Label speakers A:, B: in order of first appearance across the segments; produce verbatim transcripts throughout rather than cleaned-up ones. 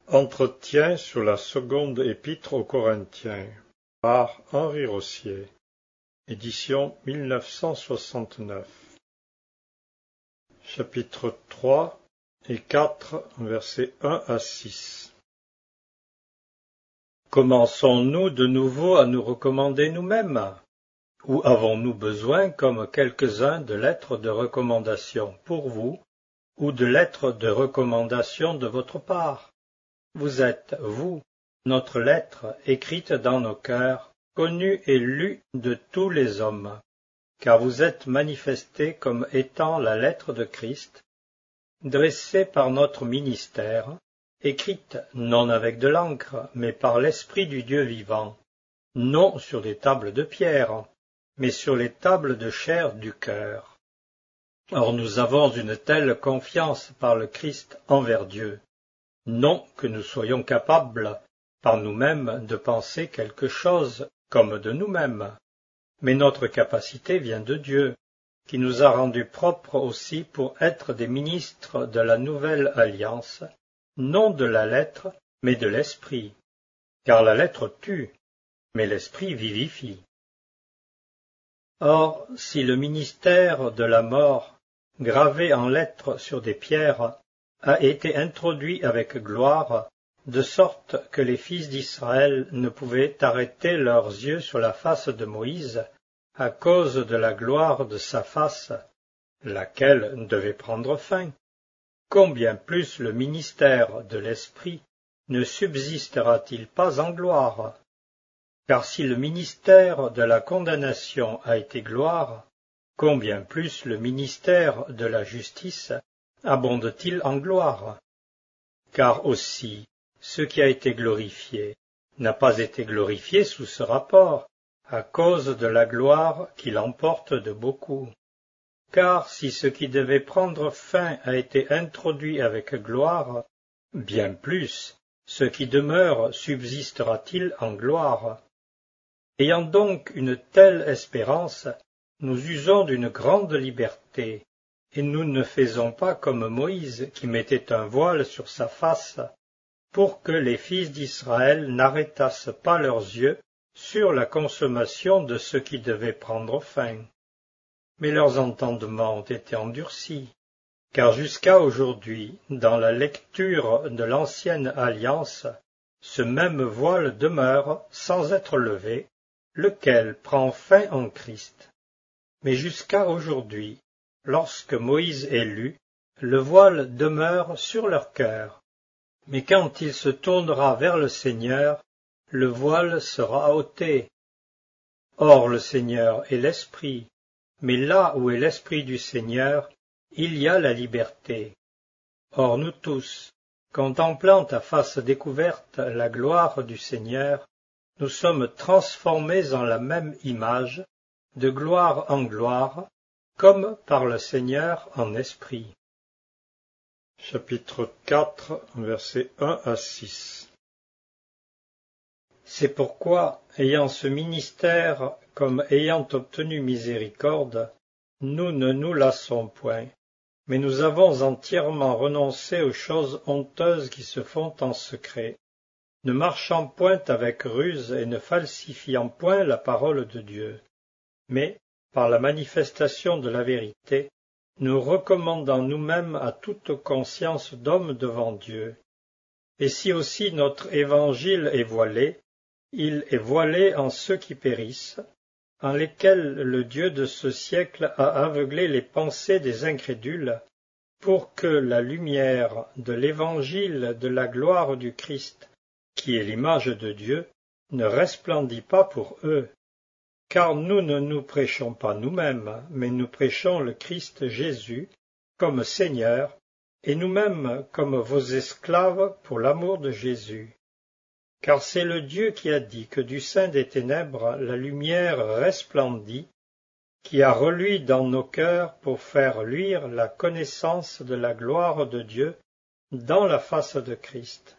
A: Entretien sur la seconde épître aux Corinthiens par Henri Rossier, édition mille neuf cent soixante-neuf. Chapitre trois et quatre, versets un à six. Commençons-nous de nouveau à nous recommander nous-mêmes? Ou avons-nous besoin, comme quelques-uns, de lettres de recommandation pour vous, ou de lettres de recommandation de votre part? Vous êtes, vous, notre lettre écrite dans nos cœurs, connue et lue de tous les hommes, car vous êtes manifestés comme étant la lettre de Christ, dressée par notre ministère, écrite non avec de l'encre, mais par l'Esprit du Dieu vivant, non sur des tables de pierre, mais sur les tables de chair du cœur. Or nous avons une telle confiance par le Christ envers Dieu, non que nous soyons capables par nous-mêmes de penser quelque chose comme de nous-mêmes, mais notre capacité vient de Dieu, qui nous a rendus propres aussi pour être des ministres de la nouvelle alliance, non de la lettre, mais de l'esprit, car la lettre tue, mais l'esprit vivifie. Or, si le ministère de la mort, gravé en lettres sur des pierres, a été introduit avec gloire, de sorte que les fils d'Israël ne pouvaient arrêter leurs yeux sur la face de Moïse, à cause de la gloire de sa face, laquelle devait prendre fin. Combien plus le ministère de l'Esprit ne subsistera-t-il pas en gloire? Car si le ministère de la condamnation a été gloire, combien plus le ministère de la justice abonde-t-il en gloire? Car aussi, ce qui a été glorifié n'a pas été glorifié sous ce rapport, à cause de la gloire qui l'emporte de beaucoup. Car si ce qui devait prendre fin a été introduit avec gloire, bien plus, ce qui demeure subsistera-t-il en gloire. Ayant donc une telle espérance, nous usons d'une grande liberté, et nous ne faisons pas comme Moïse qui mettait un voile sur sa face, pour que les fils d'Israël n'arrêtassent pas leurs yeux sur la consommation de ce qui devait prendre fin. Mais leurs entendements ont été endurcis, car jusqu'à aujourd'hui, dans la lecture de l'ancienne alliance, ce même voile demeure sans être levé, lequel prend fin en Christ. Mais jusqu'à aujourd'hui, lorsque Moïse est lu, le voile demeure sur leur cœur. Mais quand il se tournera vers le Seigneur, le voile sera ôté. Or le Seigneur est l'Esprit, mais là où est l'Esprit du Seigneur, il y a la liberté. Or nous tous, contemplant à face découverte la gloire du Seigneur, nous sommes transformés en la même image, de gloire en gloire, comme par le Seigneur en esprit. Chapitre quatre, versets un à six. C'est pourquoi, ayant ce ministère comme ayant obtenu miséricorde, nous ne nous lassons point, mais nous avons entièrement renoncé aux choses honteuses qui se font en secret, ne marchant point avec ruse et ne falsifiant point la parole de Dieu, mais, par la manifestation de la vérité, nous recommandant nous-mêmes à toute conscience d'homme devant Dieu. Et si aussi notre évangile est voilé, il est voilé en ceux qui périssent, en lesquels le Dieu de ce siècle a aveuglé les pensées des incrédules, pour que la lumière de l'évangile de la gloire du Christ, qui est l'image de Dieu, ne resplendit pas pour eux. Car nous ne nous prêchons pas nous-mêmes, mais nous prêchons le Christ Jésus comme Seigneur, et nous-mêmes comme vos esclaves pour l'amour de Jésus. Car c'est le Dieu qui a dit que du sein des ténèbres la lumière resplendit, qui a reluit dans nos cœurs pour faire luire la connaissance de la gloire de Dieu dans la face de Christ.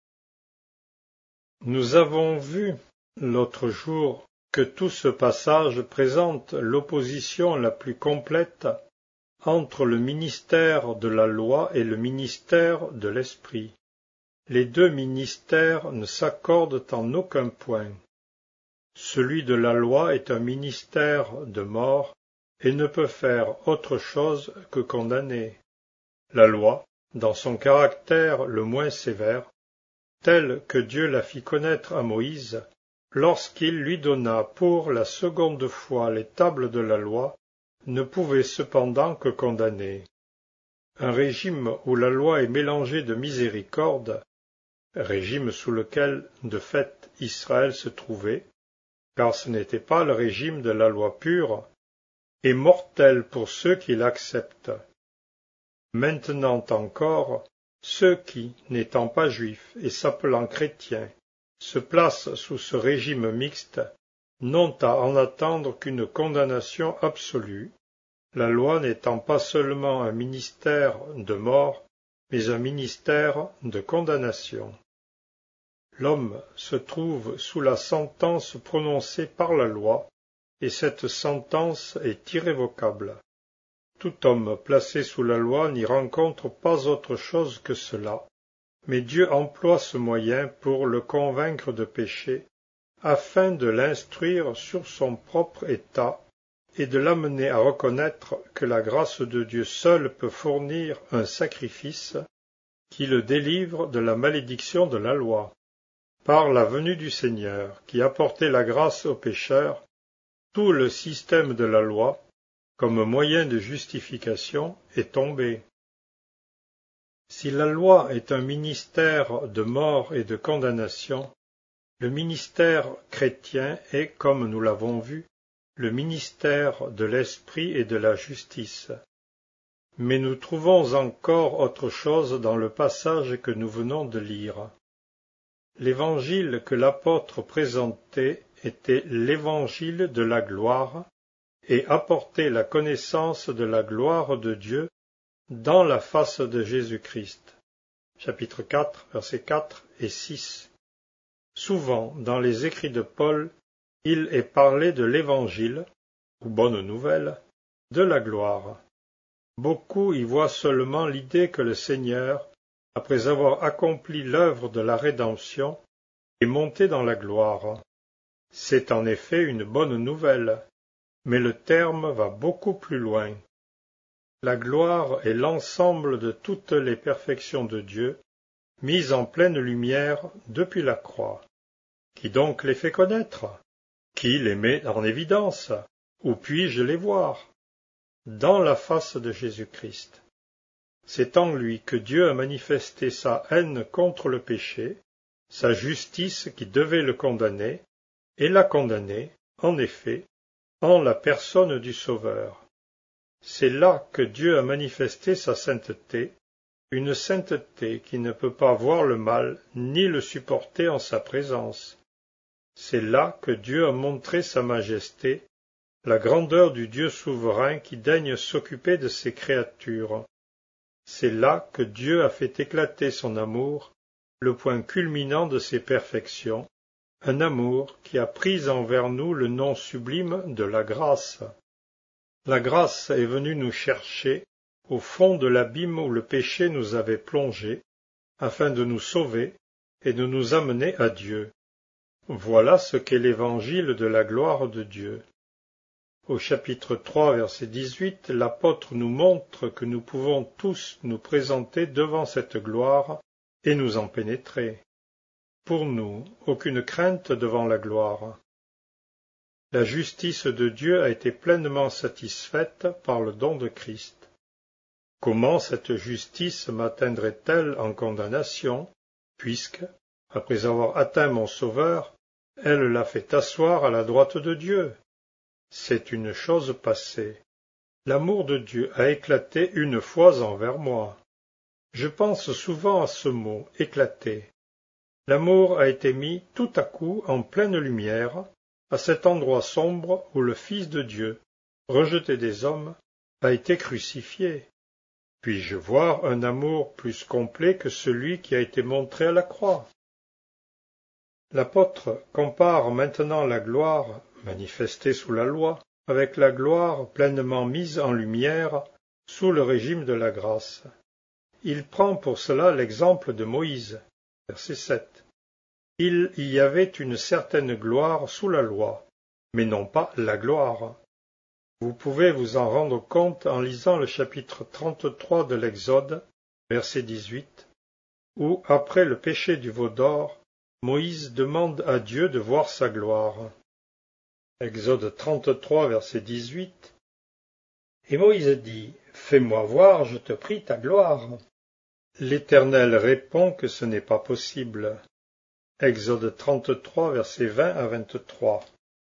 A: Nous avons vu l'autre jour que tout ce passage présente l'opposition la plus complète entre le ministère de la loi et le ministère de l'Esprit. Les deux ministères ne s'accordent en aucun point. Celui de la loi est un ministère de mort et ne peut faire autre chose que condamner. La loi, dans son caractère le moins sévère, telle que Dieu la fit connaître à Moïse, lorsqu'il lui donna pour la seconde fois les tables de la loi, ne pouvait cependant que condamner. Un régime où la loi est mélangée de miséricorde, régime sous lequel, de fait, Israël se trouvait, car ce n'était pas le régime de la loi pure, est mortel pour ceux qui l'acceptent. Maintenant encore, ceux qui, n'étant pas juifs et s'appelant chrétiens, se placent sous ce régime mixte, n'ont à en attendre qu'une condamnation absolue, la loi n'étant pas seulement un ministère de mort, mais un ministère de condamnation. L'homme se trouve sous la sentence prononcée par la loi, et cette sentence est irrévocable. Tout homme placé sous la loi n'y rencontre pas autre chose que cela, mais Dieu emploie ce moyen pour le convaincre de péché, afin de l'instruire sur son propre état et de l'amener à reconnaître que la grâce de Dieu seule peut fournir un sacrifice qui le délivre de la malédiction de la loi. Par la venue du Seigneur, qui apportait la grâce aux pécheurs, tout le système de la loi, comme moyen de justification, est tombé. Si la loi est un ministère de mort et de condamnation, le ministère chrétien est, comme nous l'avons vu, le ministère de l'esprit et de la justice. Mais nous trouvons encore autre chose dans le passage que nous venons de lire. L'évangile que l'apôtre présentait était l'évangile de la gloire et apportait la connaissance de la gloire de Dieu dans la face de Jésus-Christ. Chapitre quatre, versets quatre et six. Souvent, dans les écrits de Paul, il est parlé de l'évangile, ou bonne nouvelle, de la gloire. Beaucoup y voient seulement l'idée que le Seigneur, après avoir accompli l'œuvre de la rédemption, est monté dans la gloire. C'est en effet une bonne nouvelle, mais le terme va beaucoup plus loin. La gloire est l'ensemble de toutes les perfections de Dieu, mises en pleine lumière depuis la croix. Qui donc les fait connaître? Qui les met en évidence? Où puis-je les voir? Dans la face de Jésus-Christ. C'est en lui que Dieu a manifesté sa haine contre le péché, sa justice qui devait le condamner, et l'a condamné, en effet, en la personne du Sauveur. C'est là que Dieu a manifesté sa sainteté, une sainteté qui ne peut pas voir le mal ni le supporter en sa présence. C'est là que Dieu a montré sa majesté, la grandeur du Dieu souverain qui daigne s'occuper de ses créatures. C'est là que Dieu a fait éclater son amour, le point culminant de ses perfections, un amour qui a pris envers nous le nom sublime de la grâce. La grâce est venue nous chercher au fond de l'abîme où le péché nous avait plongés, afin de nous sauver et de nous amener à Dieu. Voilà ce qu'est l'évangile de la gloire de Dieu. Au chapitre trois, verset dix-huit, l'apôtre nous montre que nous pouvons tous nous présenter devant cette gloire et nous en pénétrer. Pour nous, aucune crainte devant la gloire. La justice de Dieu a été pleinement satisfaite par le don de Christ. Comment cette justice m'atteindrait-elle en condamnation, puisque, après avoir atteint mon Sauveur, elle l'a fait asseoir à la droite de Dieu? C'est une chose passée. L'amour de Dieu a éclaté une fois envers moi. Je pense souvent à ce mot, éclater. L'amour a été mis tout à coup en pleine lumière, à cet endroit sombre où le Fils de Dieu, rejeté des hommes, a été crucifié. Puis-je voir un amour plus complet que celui qui a été montré à la croix? L'apôtre compare maintenant la gloire, manifestée sous la loi, avec la gloire pleinement mise en lumière sous le régime de la grâce. Il prend pour cela l'exemple de Moïse,
B: Verset sept. Il y avait une certaine gloire sous la loi, mais non pas la gloire. Vous pouvez vous en rendre compte en lisant le chapitre trente-trois de l'Exode, verset dix-huit, où, après le péché du veau d'or, Moïse demande à Dieu de voir sa gloire. Exode trente-trois, verset dix-huit.
A: Et Moïse dit, « Fais-moi voir, je te prie, ta gloire. »
B: L'Éternel répond que ce n'est pas possible. Exode trente-trois, versets vingt à vingt-trois.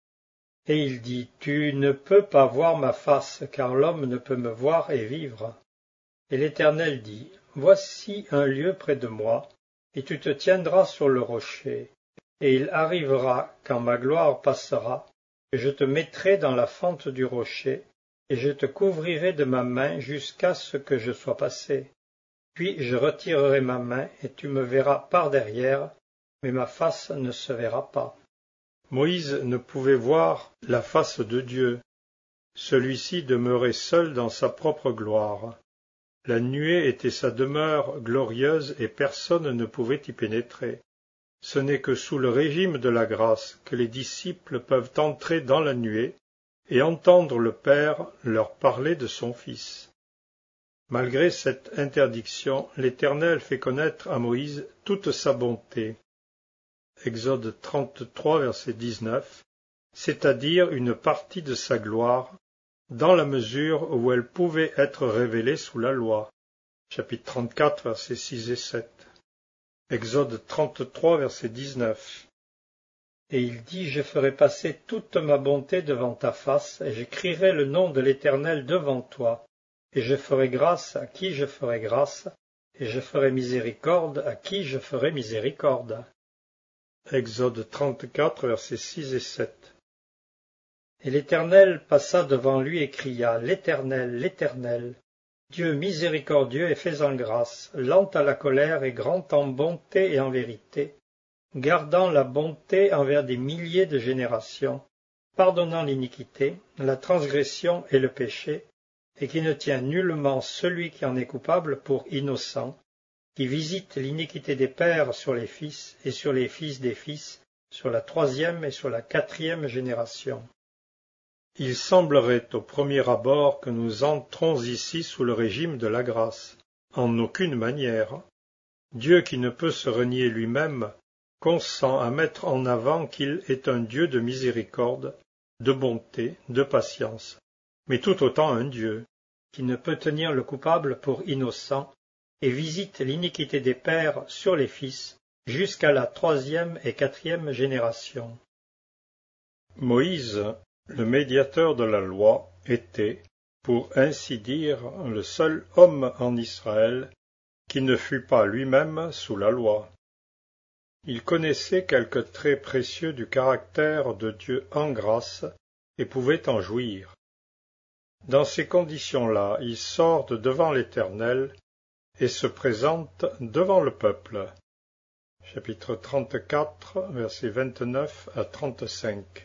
A: Et il dit, « Tu ne peux pas voir ma face, car l'homme ne peut me voir et vivre. » Et l'Éternel dit, « Voici un lieu près de moi, et tu te tiendras sur le rocher. Et il arrivera, quand ma gloire passera, que je te mettrai dans la fente du rocher, et je te couvrirai de ma main jusqu'à ce que je sois passé. Puis je retirerai ma main, et tu me verras par derrière, mais ma face ne se verra pas. »
B: Moïse ne pouvait voir la face de Dieu. Celui-ci demeurait seul dans sa propre gloire. La nuée était sa demeure glorieuse et personne ne pouvait y pénétrer. Ce n'est que sous le régime de la grâce que les disciples peuvent entrer dans la nuée et entendre le Père leur parler de son Fils. Malgré cette interdiction, l'Éternel fait connaître à Moïse toute sa bonté. Exode trente-trois, verset dix-neuf, c'est-à-dire une partie de sa gloire, dans la mesure où elle pouvait être révélée sous la loi. Chapitre trente-quatre, versets six et sept. Exode trente-trois, verset dix-neuf.
A: Et il dit, « Je ferai passer toute ma bonté devant ta face, et j'écrirai le nom de l'Éternel devant toi, et je ferai grâce à qui je ferai grâce, et je ferai miséricorde à qui je ferai miséricorde. »
B: Exode trente-quatre, versets six et sept.
A: Et l'Éternel passa devant lui et cria, « L'Éternel, l'Éternel, Dieu miséricordieux et faisant grâce, lent à la colère et grand en bonté et en vérité, gardant la bonté envers des milliers de générations, pardonnant l'iniquité, la transgression et le péché, et qui ne tient nullement celui qui en est coupable pour innocent, qui visite l'iniquité des pères sur les fils et sur les fils des fils, sur la troisième et sur la quatrième génération. »
B: Il semblerait au premier abord que nous entrons ici sous le régime de la grâce. En aucune manière. Dieu qui ne peut se renier lui-même consent à mettre en avant qu'il est un Dieu de miséricorde, de bonté, de patience, mais tout autant un Dieu
A: qui ne peut tenir le coupable pour innocent, et visite l'iniquité des pères sur les fils, jusqu'à la troisième et quatrième génération.
B: Moïse, le médiateur de la loi, était, pour ainsi dire, le seul homme en Israël qui ne fût pas lui-même sous la loi. Il connaissait quelques traits précieux du caractère de Dieu en grâce et pouvait en jouir. Dans ces conditions-là, il sort de devant l'Éternel et se présente devant le peuple. Chapitre trente-quatre, versets vingt-neuf à trente-cinq.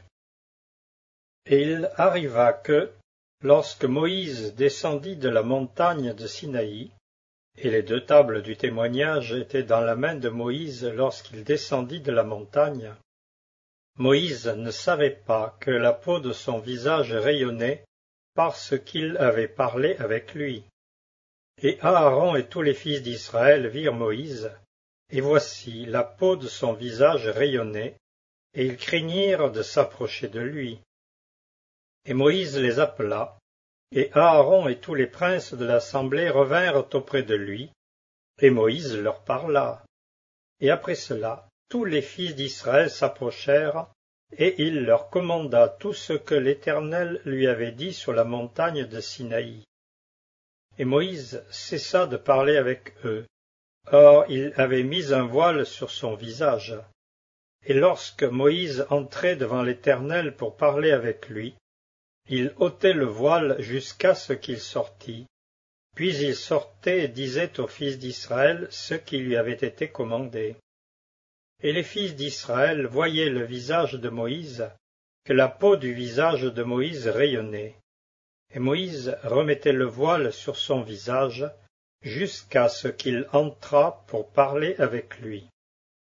A: Et il arriva que, lorsque Moïse descendit de la montagne de Sinaï, et les deux tables du témoignage étaient dans la main de Moïse lorsqu'il descendit de la montagne, Moïse ne savait pas que la peau de son visage rayonnait parce qu'il avait parlé avec lui. Et Aaron et tous les fils d'Israël virent Moïse, et voici la peau de son visage rayonnait, et ils craignirent de s'approcher de lui. Et Moïse les appela, et Aaron et tous les princes de l'assemblée revinrent auprès de lui, et Moïse leur parla. Et après cela, tous les fils d'Israël s'approchèrent, et il leur commanda tout ce que l'Éternel lui avait dit sur la montagne de Sinaï. Et Moïse cessa de parler avec eux. Or il avait mis un voile sur son visage. Et lorsque Moïse entrait devant l'Éternel pour parler avec lui, il ôtait le voile jusqu'à ce qu'il sortît. Puis il sortait et disait aux fils d'Israël ce qui lui avait été commandé. Et les fils d'Israël voyaient le visage de Moïse, que la peau du visage de Moïse rayonnait. Et Moïse remettait le voile sur son visage, jusqu'à ce qu'il entrât pour parler avec lui.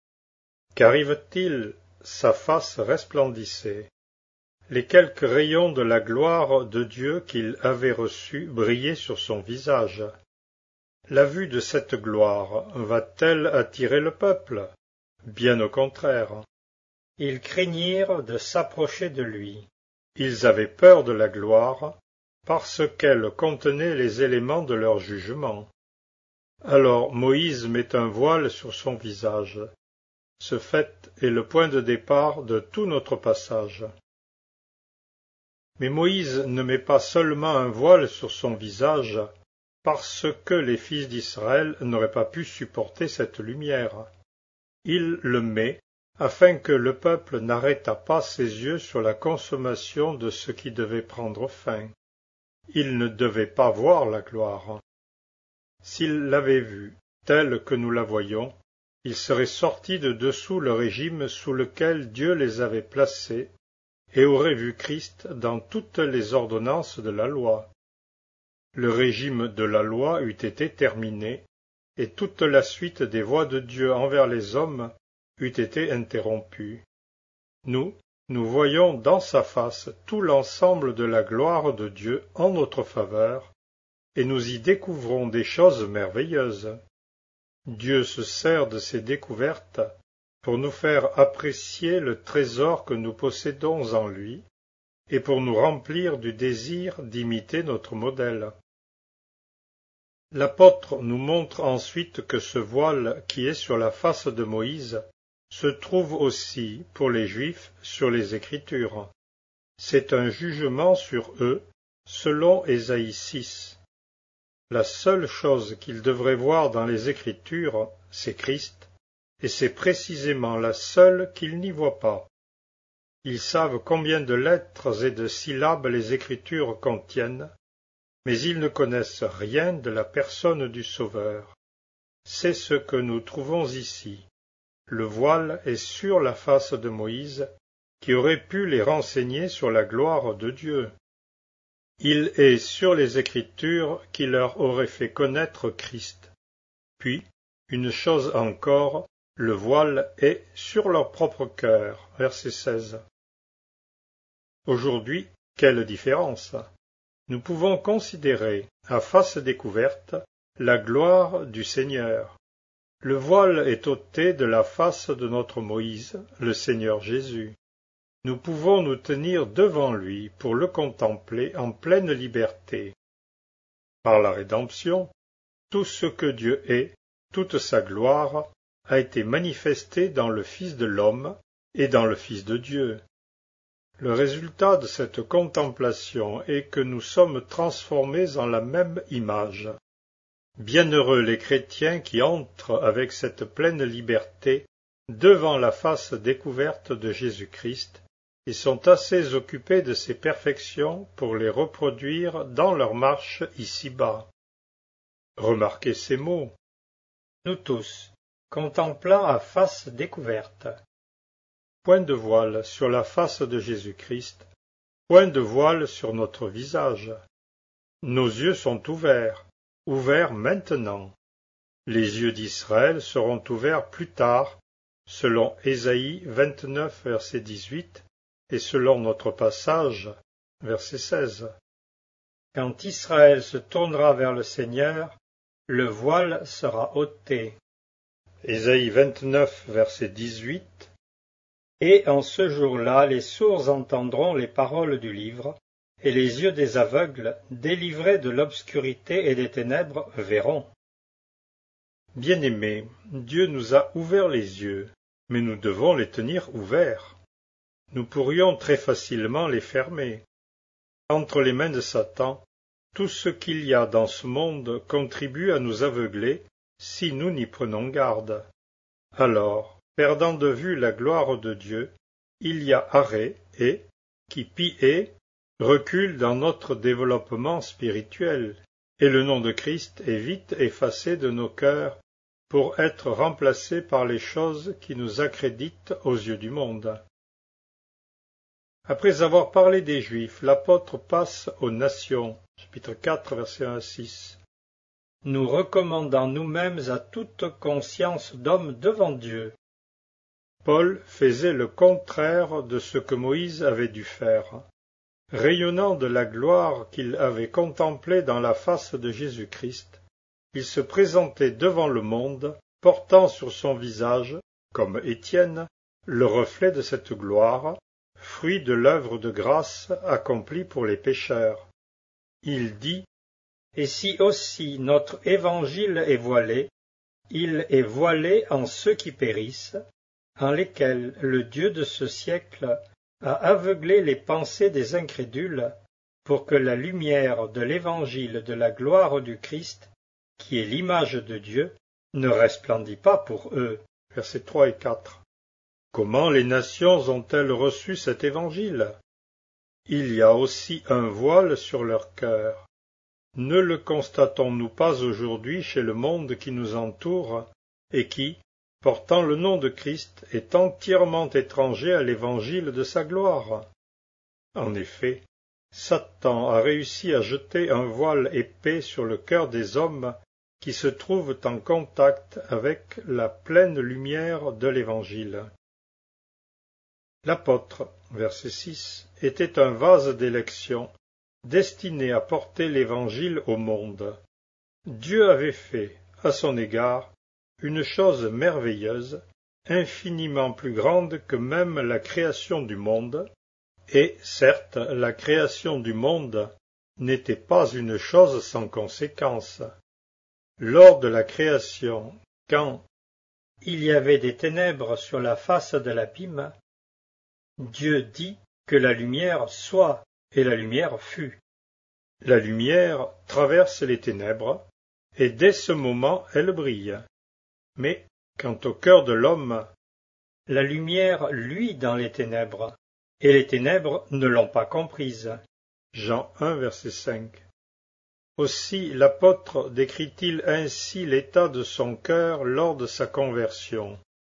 B: Qu'arrive-t-il? Sa face resplendissait. Les quelques rayons de la gloire de Dieu qu'il avait reçus brillaient sur son visage. La vue de cette gloire va-t-elle attirer le peuple? Bien au contraire.
A: Ils craignirent de s'approcher de lui.
B: Ils avaient peur de la gloire, parce qu'elle contenait les éléments de leur jugement. Alors Moïse met un voile sur son visage. Ce fait est le point de départ de tout notre passage. Mais Moïse ne met pas seulement un voile sur son visage, parce que les fils d'Israël n'auraient pas pu supporter cette lumière. Il le met afin que le peuple n'arrêtât pas ses yeux sur la consommation de ce qui devait prendre fin. Il ne devait pas voir la gloire. S'il l'avait vue telle que nous la voyons, il serait sorti de dessous le régime sous lequel Dieu les avait placés et aurait vu Christ dans toutes les ordonnances de la loi. Le régime de la loi eût été terminé, et toute la suite des voies de Dieu envers les hommes eût été interrompue. Nous, nous voyons dans sa face tout l'ensemble de la gloire de Dieu en notre faveur, et nous y découvrons des choses merveilleuses. Dieu se sert de ces découvertes pour nous faire apprécier le trésor que nous possédons en lui, et pour nous remplir du désir d'imiter notre modèle. L'apôtre nous montre ensuite que ce voile qui est sur la face de Moïse se trouve aussi, pour les Juifs, sur les Écritures. C'est un jugement sur eux, selon Ésaïe six. La seule chose qu'ils devraient voir dans les Écritures, c'est Christ, et c'est précisément la seule qu'ils n'y voient pas. Ils savent combien de lettres et de syllabes les Écritures contiennent, mais ils ne connaissent rien de la personne du Sauveur. C'est ce que nous trouvons ici. Le voile est sur la face de Moïse, qui aurait pu les renseigner sur la gloire de Dieu. Il est sur les Écritures qui leur aurait fait connaître Christ. Puis, une chose encore, le voile est sur leur propre cœur. Verset seize. Aujourd'hui, quelle différence! Nous pouvons considérer, à face découverte, la gloire du Seigneur. Le voile est ôté de la face de notre Moïse, le Seigneur Jésus. Nous pouvons nous tenir devant lui pour le contempler en pleine liberté. Par la rédemption, tout ce que Dieu est, toute sa gloire, a été manifesté dans le Fils de l'homme et dans le Fils de Dieu. Le résultat de cette contemplation est que nous sommes transformés en la même image. Bienheureux les chrétiens qui entrent avec cette pleine liberté devant la face découverte de Jésus-Christ et sont assez occupés de ses perfections pour les reproduire dans leur marche ici-bas. Remarquez ces mots.
A: Nous tous, contemplant à face découverte.
B: Point de voile sur la face de Jésus-Christ, point de voile sur notre visage. Nos yeux sont ouverts, ouverts maintenant. Les yeux d'Israël seront ouverts plus tard, selon Ésaïe vingt-neuf, verset dix-huit, et selon notre passage, verset seize.
A: Quand Israël se tournera vers le Seigneur, le voile sera ôté.
B: Ésaïe vingt-neuf, verset dix-huit.
A: Et en ce jour-là, les sourds entendront les paroles du livre, et les yeux des aveugles, délivrés de l'obscurité et des ténèbres, verront.
B: Bien-aimés, Dieu nous a ouvert les yeux, mais nous devons les tenir ouverts. Nous pourrions très facilement les fermer. Entre les mains de Satan, tout ce qu'il y a dans ce monde contribue à nous aveugler si nous n'y prenons garde. Alors, perdant de vue la gloire de Dieu, il y a arrêt et, qui pis est, recule dans notre développement spirituel, et le nom de Christ est vite effacé de nos cœurs pour être remplacé par les choses qui nous accréditent aux yeux du monde. Après avoir parlé des Juifs, l'apôtre passe aux nations, chapitre quatre, versets un à six.
A: Nous recommandant nous-mêmes à toute conscience d'homme devant Dieu.
B: Paul faisait le contraire de ce que Moïse avait dû faire. Rayonnant de la gloire qu'il avait contemplée dans la face de Jésus-Christ, il se présentait devant le monde, portant sur son visage, comme Étienne, le reflet de cette gloire, fruit de l'œuvre de grâce accomplie pour les pécheurs. Il dit:
A: Et si aussi notre évangile est voilé, il est voilé en ceux qui périssent, en lesquels le Dieu de ce siècle a aveuglé les pensées des incrédules, pour que la lumière de l'évangile de la gloire du Christ, qui est l'image de Dieu, ne resplendit pas pour eux.
B: Versets trois et quatre. Comment les nations ont-elles reçu cet évangile? Il y a aussi un voile sur leur cœur. Ne le constatons-nous pas aujourd'hui chez le monde qui nous entoure et qui, portant le nom de Christ, est entièrement étranger à l'évangile de sa gloire? En effet, Satan a réussi à jeter un voile épais sur le cœur des hommes qui se trouvent en contact avec la pleine lumière de l'Évangile. L'apôtre, verset six, était un vase d'élection, destiné à porter l'Évangile au monde. Dieu avait fait, à son égard, une chose merveilleuse, infiniment plus grande que même la création du monde, et, certes, la création du monde n'était pas une chose sans conséquence. Lors de la création, quand
A: il y avait des ténèbres sur la face de l'abîme, Dieu dit que la lumière soit, et la lumière fut.
B: La lumière traverse les ténèbres, et dès ce moment elle brille. Mais, quant au cœur de l'homme,
A: la lumière luit dans les ténèbres, et les ténèbres ne l'ont pas comprise.
B: Jean un, verset cinq. Aussi l'apôtre décrit-il ainsi l'état de son cœur lors de sa conversion.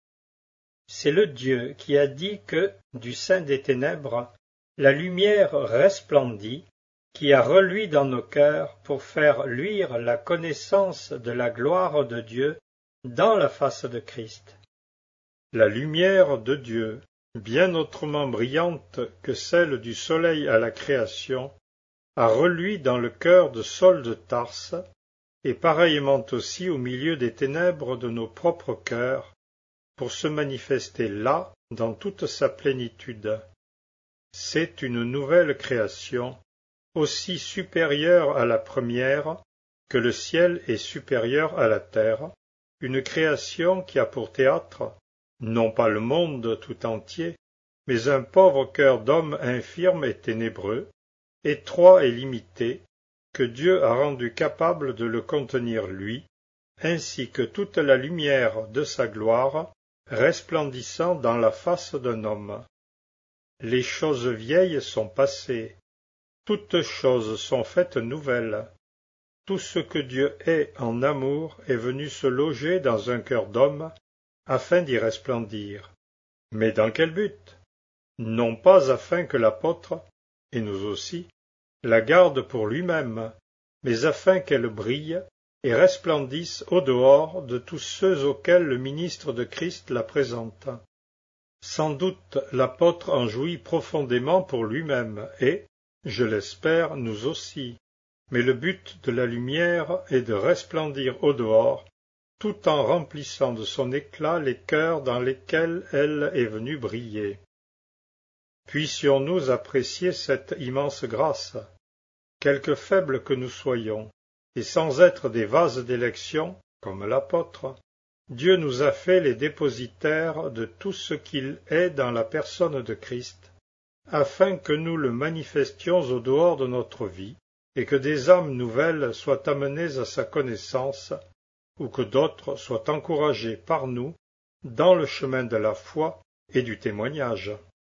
A: C'est le Dieu qui a dit que, du sein des ténèbres, la lumière resplendit, qui a reluit dans nos cœurs pour faire luire la connaissance de la gloire de Dieu dans la face de Christ.
B: La lumière de Dieu, bien autrement brillante que celle du soleil à la création, a reluit dans le cœur de Saul de Tarse, et pareillement aussi au milieu des ténèbres de nos propres cœurs, pour se manifester là dans toute sa plénitude. C'est une nouvelle création, aussi supérieure à la première que le ciel est supérieur à la terre, une création qui a pour théâtre, non pas le monde tout entier, mais un pauvre cœur d'homme infirme et ténébreux, étroit et limité, que Dieu a rendu capable de le contenir lui, ainsi que toute la lumière de sa gloire, resplendissant dans la face d'un homme. Les choses vieilles sont passées, toutes choses sont faites nouvelles. Tout ce que Dieu est en amour est venu se loger dans un cœur d'homme, afin d'y resplendir. Mais dans quel but? Non pas afin que l'apôtre, et nous aussi, la garde pour lui-même, mais afin qu'elle brille et resplendisse au dehors de tous ceux auxquels le ministre de Christ la présente. Sans doute l'apôtre en jouit profondément pour lui-même, et, je l'espère, nous aussi. Mais le but de la lumière est de resplendir au dehors, tout en remplissant de son éclat les cœurs dans lesquels elle est venue briller. Puissions-nous apprécier cette immense grâce, quelque faibles que nous soyons, et sans être des vases d'élection, comme l'apôtre, Dieu nous a fait les dépositaires de tout ce qu'il est dans la personne de Christ, afin que nous le manifestions au dehors de notre vie, et que des âmes nouvelles soient amenées à sa connaissance, ou que d'autres soient encouragés par nous dans le chemin de la foi et du témoignage.